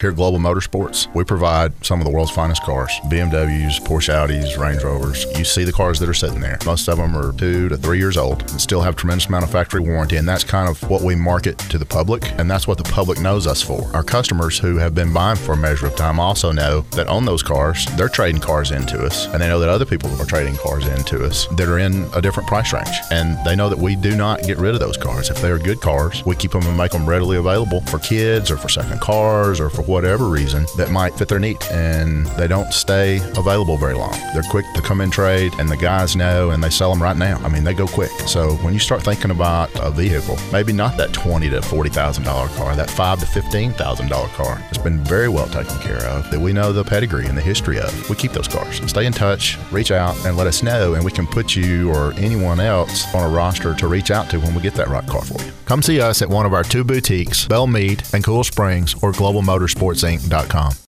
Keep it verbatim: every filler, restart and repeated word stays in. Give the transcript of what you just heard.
Here at Global Motorsports, we provide some of the world's finest cars. B M Ws, Porsche Audis, Range Rovers. You see the cars that are sitting there. Most of them are two to three years old and still have tremendous amount of factory warranty, and that's kind of what we market to the public, and that's what the public knows us for. Our customers who have been buying for a measure of time also know that on those cars, they're trading cars into us, and they know that other people are trading cars into us that are in a different price range, and they know that we do not get rid of those cars. If they are good cars, we keep them and make them readily available for kids or for second cars or for whatever reason that might fit their need, and they don't stay available very long. They're quick to come in trade, and the guys know, and they sell them right now. I mean, they go quick. So when you start thinking about a vehicle, maybe not that twenty to forty thousand dollar car, that five to fifteen thousand dollar car, it's been very well taken care of, that we know the pedigree and the history of. We keep those cars. Stay in touch, reach out, and let us know, and we can put you or anyone else on a roster to reach out to when we get that right car for you. Come see us at one of our two boutiques, Bell Mead and Cool Springs, or global motorsports inc dot com.